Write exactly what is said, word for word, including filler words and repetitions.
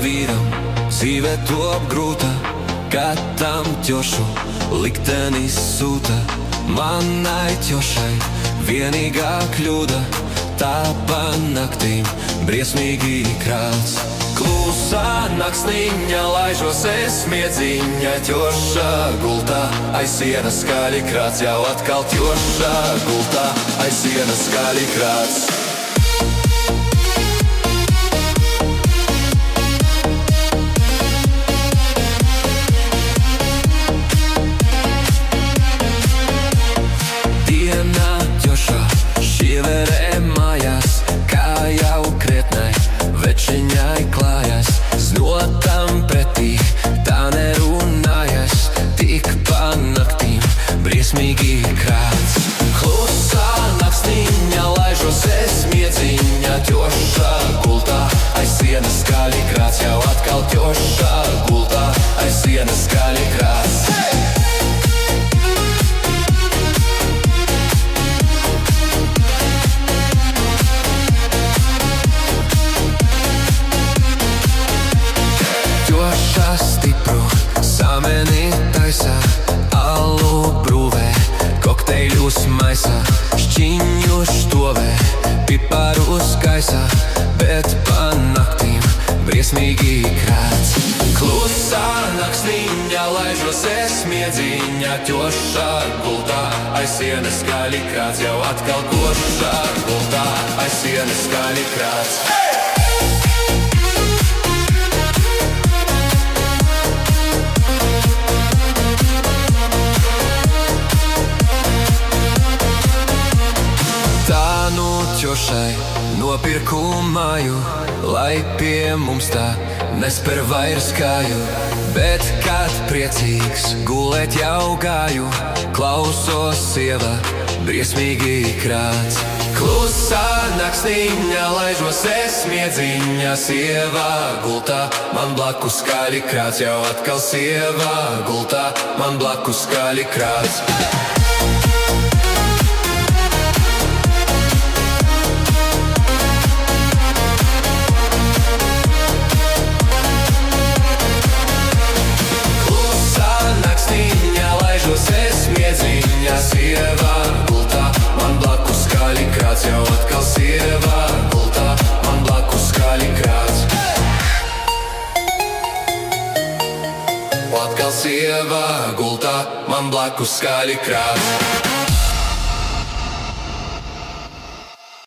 vīram dzīve top grūta, kad tam ķošu liktenis sūta. Manai ķošai vienīgā kļūda, tā pa naktīm briesmīgi krāts. Klusā naksniņa laižos es miedziņa, ķošā gultā aiz sienas skaļi krāts, jau atkal ķošā gultā aiz sienas skaļi krāts. Dienā ķošā šieverē mājās, kā jau krietnai večiņai klājas. Znotam pretī tā nerunājas, tik pa naktīm briesmīgi krāts. Klusā naksniņa laižos es miedziņa, ķošā gultā aiz sienas skaļi krāts, jau atkal ķošā gultā aiz sienas skaļi krāts. Hey! Stipru sameni taisa, alu brūvē, kokteļus maisa, šķiņu štovē, piparus gaisa, bet pa naktīm briesmīgi krāts. Klusā naksniņa laižos es miedziņa, ķošā gultā aiz sienas skaļi krāts, jau atkal košā gultā aiz sienas skaļi krāts. Hey! Tā nu ķošai nopirku māju, lai pie mums tā nesper vairs kāju. Bet kad priecīgs gulēt jau gāju, klausos sieva briesmīgi krāts. Klusā naksniņa laižos es miedziņa, sieva gultā man blakus skaļi krāts, jau atkal sieva gultā man blakus skaļi krāts. Es miedziņa, sieva gultā man blakus skaļi krāts, jau atkal sieva gultā man blakus skaļi krāts. Atkal sieva gultā man blakus skaļi krāts.